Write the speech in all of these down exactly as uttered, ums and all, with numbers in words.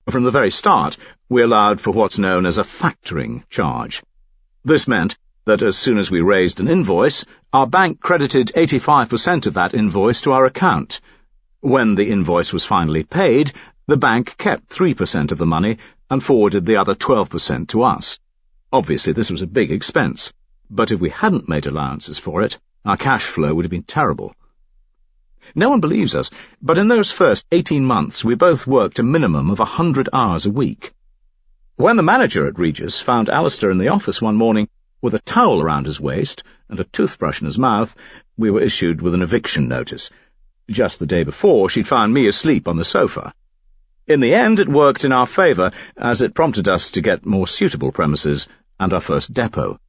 From the very start, we allowed for what's known as a factoring charge. This meant that as soon as we raised an invoice, our bank credited eighty-five percent of that invoice to our account. When the invoice was finally paid, the bank kept three percent of the money and forwarded the other twelve percent to us. Obviously, this was a big expense, but if we hadn't made allowances for it, our cash flow would have been terrible. No one believes us, but in those first eighteen months we both worked a minimum of a hundred hours a week. When the manager at Regis found Alistair in the office one morning with a towel around his waist and a toothbrush in his mouth, we were issued with an eviction notice. Just the day before, she'd found me asleep on the sofa. In the end, it worked in our favour, as it prompted us to get more suitable premises and our first depot.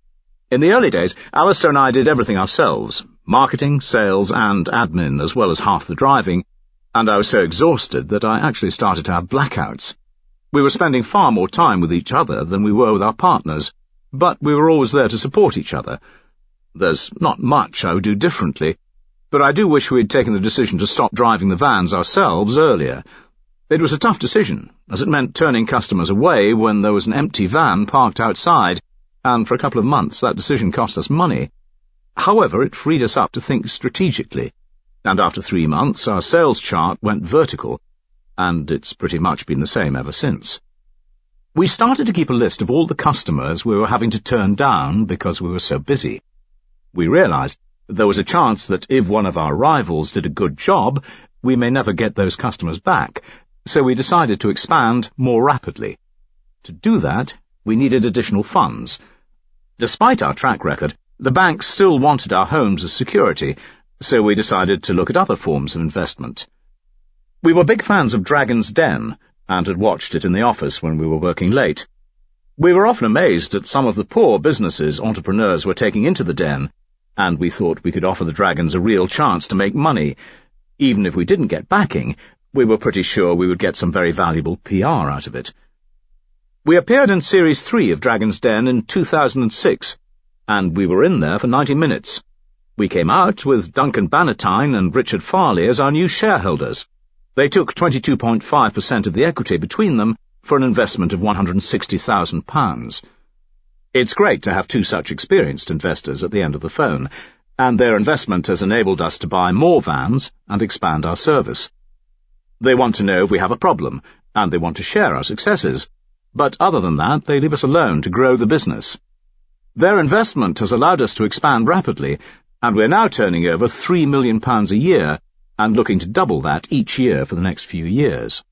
In the early days, Alistair and I did everything ourselves, marketing, sales, and admin, as well as half the driving, and I was so exhausted that I actually started to have blackouts. We were spending far more time with each other than we were with our partners, but we were always there to support each other. There's not much I would do differently, but I do wish we had taken the decision to stop driving the vans ourselves earlier. It was a tough decision, as it meant turning customers away when there was an empty van parked outside, and for a couple of months that decision cost us money. However, it freed us up to think strategically, and after three months our sales chart went vertical, and it's pretty much been the same ever since. We started to keep a list of all the customers we were having to turn down because we were so busy. We realized that there was a chance that if one of our rivals did a good job, we may never get those customers back, so we decided to expand more rapidly. To do that, we needed additional funds. Despite our track record, the bank still wanted our homes as security, so we decided to look at other forms of investment. We were big fans of Dragon's Den, and had watched it in the office when we were working late. We were often amazed at some of the poor businesses entrepreneurs were taking into the Den, and we thought we could offer the Dragons a real chance to make money. Even if we didn't get backing, we were pretty sure we would get some very valuable P R out of it. We appeared in Series three of Dragon's Den in two thousand six, and we were in there for ninety minutes. We came out with Duncan Bannatyne and Richard Farley as our new shareholders. They took twenty-two point five percent of the equity between them for an investment of one hundred sixty thousand pounds. It's great to have two such experienced investors at the end of the phone, and their investment has enabled us to buy more vans and expand our service. They want to know if we have a problem, and they want to share our successes, but other than that, they leave us alone to grow the business. Their investment has allowed us to expand rapidly, and we're now turning over three million pounds a year, and looking to double that each year for the next few years.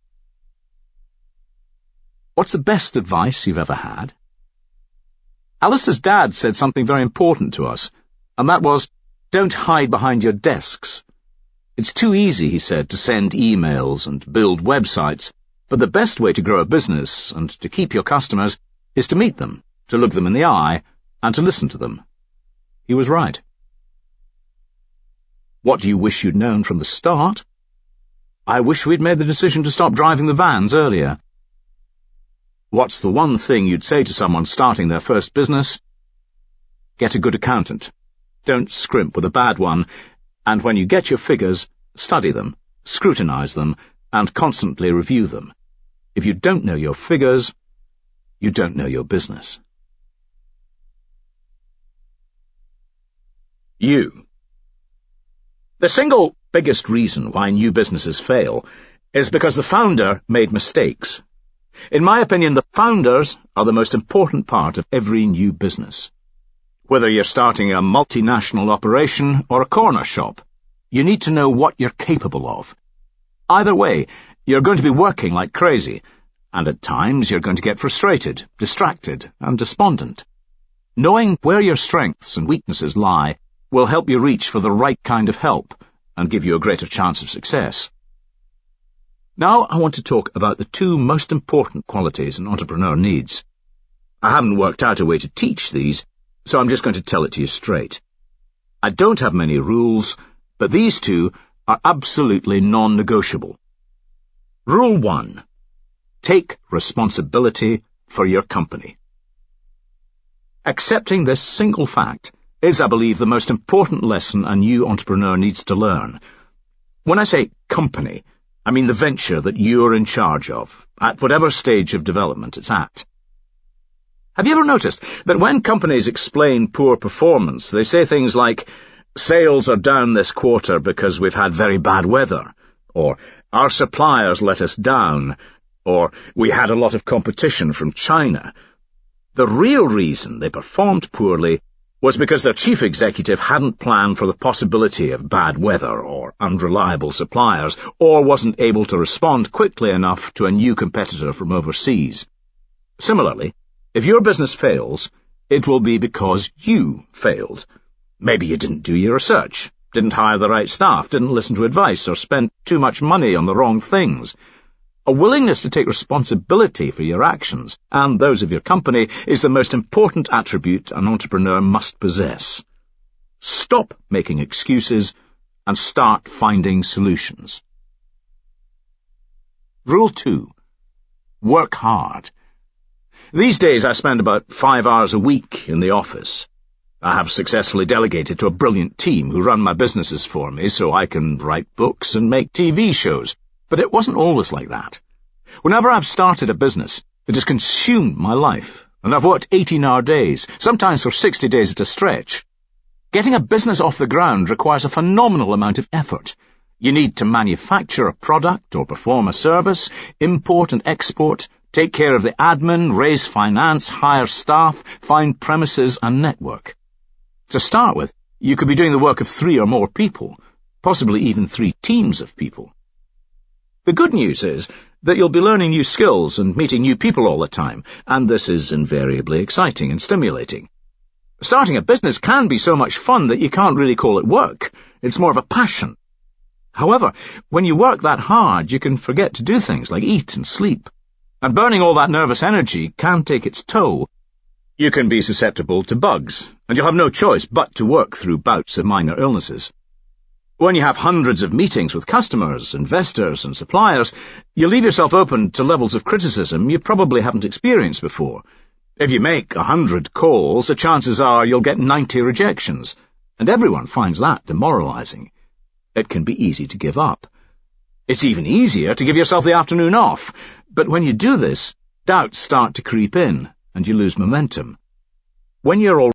What's the best advice you've ever had? Alistair's dad said something very important to us, and that was, don't hide behind your desks. It's too easy, he said, to send emails and build websites, but the best way to grow a business and to keep your customers is to meet them, to look them in the eye, and to listen to them. He was right. What do you wish you'd known from the start? I wish we'd made the decision to stop driving the vans earlier. What's the one thing you'd say to someone starting their first business? Get a good accountant. Don't scrimp with a bad one, and when you get your figures, study them, scrutinize them, and constantly review them. If you don't know your figures, you don't know your business. You. The single biggest reason why new businesses fail is because the founder made mistakes. In my opinion, the founders are the most important part of every new business. Whether you're starting a multinational operation or a corner shop, you need to know what you're capable of. Either way, you're going to be working like crazy, and at times you're going to get frustrated, distracted, and despondent. Knowing where your strengths and weaknesses lie will help you reach for the right kind of help and give you a greater chance of success. Now I want to talk about the two most important qualities an entrepreneur needs. I haven't worked out a way to teach these, so I'm just going to tell it to you straight. I don't have many rules, but these two are absolutely non-negotiable. Rule one. Take responsibility for your company. Accepting this single fact is, I believe, the most important lesson a new entrepreneur needs to learn. When I say company, I mean the venture that you're in charge of, at whatever stage of development it's at. Have you ever noticed that when companies explain poor performance, they say things like, sales are down this quarter because we've had very bad weather, or our suppliers let us down, or we had a lot of competition from China. The real reason they performed poorly was because their chief executive hadn't planned for the possibility of bad weather or unreliable suppliers, or wasn't able to respond quickly enough to a new competitor from overseas. Similarly, if your business fails, it will be because you failed. Maybe you didn't do your research, didn't hire the right staff, didn't listen to advice, or spent too much money on the wrong things. A willingness to take responsibility for your actions and those of your company is the most important attribute an entrepreneur must possess. Stop making excuses and start finding solutions. Rule two. Work hard. These days I spend about five hours a week in the office. I have successfully delegated to a brilliant team who run my businesses for me so I can write books and make T V shows. But it wasn't always like that. Whenever I've started a business, it has consumed my life, and I've worked eighteen-hour days, sometimes for sixty days at a stretch. Getting a business off the ground requires a phenomenal amount of effort. You need to manufacture a product or perform a service, import and export, take care of the admin, raise finance, hire staff, find premises and network. To start with, you could be doing the work of three or more people, possibly even three teams of people. The good news is that you'll be learning new skills and meeting new people all the time, and this is invariably exciting and stimulating. Starting a business can be so much fun that you can't really call it work. It's more of a passion. However, when you work that hard, you can forget to do things like eat and sleep. And burning all that nervous energy can take its toll. You can be susceptible to bugs, and you'll have no choice but to work through bouts of minor illnesses. When you have hundreds of meetings with customers, investors, and suppliers, you leave yourself open to levels of criticism you probably haven't experienced before. If you make a hundred calls, the chances are you'll get ninety rejections, and everyone finds that demoralizing. It can be easy to give up. It's even easier to give yourself the afternoon off, but when you do this, doubts start to creep in, and you lose momentum. When you're